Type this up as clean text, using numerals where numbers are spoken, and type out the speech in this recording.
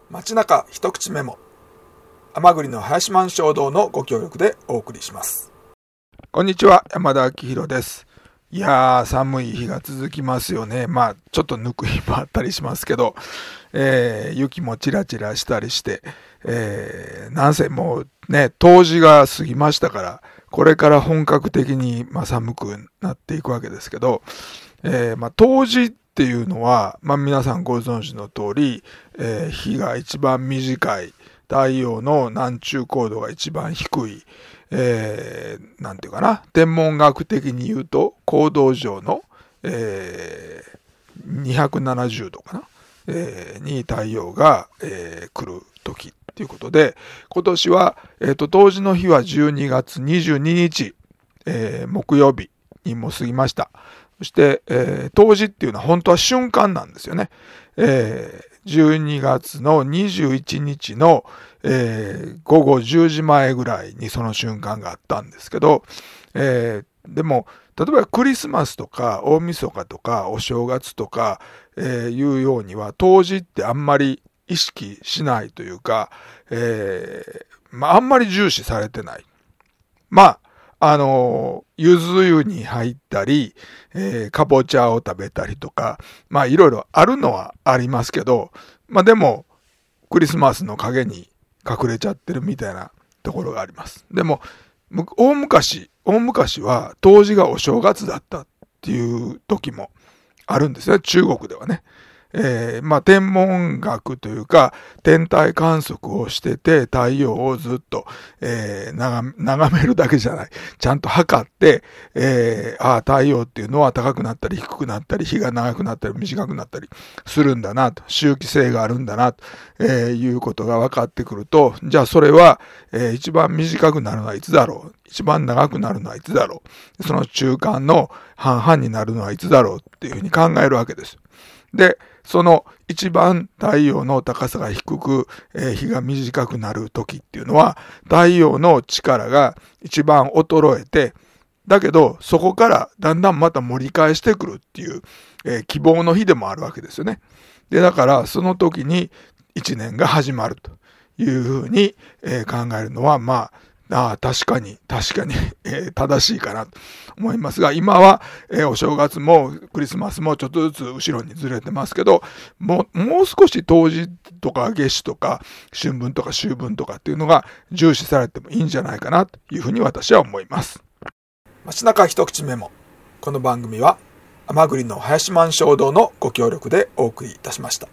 街中一口メモ、甘栗の林満衝動のご協力でお送りします。こんにちは、山田明宏です。いやー、寒い日が続きますよね。ちょっとぬく日もあったりしますけど、雪もちらちらしたりして、なんせもうね、冬至が過ぎましたから、これから本格的に寒くなっていくわけですけど、冬至っていうのは、皆さんご存知の通り、日が一番短い、太陽の南中高度が一番低い、なんていうかな、天文学的に言うと、高度上の、270度かな、に太陽が、来る時っていうことで、今年は、冬至の日は12月22日、木曜日にも過ぎました。そして、冬至っていうのは本当は瞬間なんですよね。12月の21日の、午後10時前ぐらいにその瞬間があったんですけど、でも、例えばクリスマスとか大晦日とかお正月とか、いうようには冬至ってあんまり意識しないというか、あんまり重視されてない。ゆず湯に入ったり、かぼちゃを食べたりとか、いろいろあるのはありますけど、でも、クリスマスの陰に隠れちゃってるみたいなところがあります。でも、大昔は冬至がお正月だったっていう時もあるんですね、中国ではね。天文学というか天体観測をしてて太陽をずっと、眺めるだけじゃない。ちゃんと測って、太陽っていうのは高くなったり低くなったり日が長くなったり短くなったりするんだなと、周期性があるんだなと、いうことが分かってくると、じゃあそれは、一番短くなるのはいつだろう、一番長くなるのはいつだろう、その中間の半々になるのはいつだろうっていうふうに考えるわけです。で、その一番太陽の高さが低く、日が短くなる時っていうのは太陽の力が一番衰えて、だけどそこからだんだんまた盛り返してくるっていう、希望の日でもあるわけですよね。で、だからその時に一年が始まるというふうに、考えるのは確かに、正しいかなと思いますが、今は、お正月もクリスマスもちょっとずつ後ろにずれてますけど、もう少し冬至とか夏至とか春分とか秋分とかっていうのが重視されてもいいんじゃないかなというふうに私は思います。街中一口メモ。この番組は甘栗の林満衝動のご協力でお送りいたしました。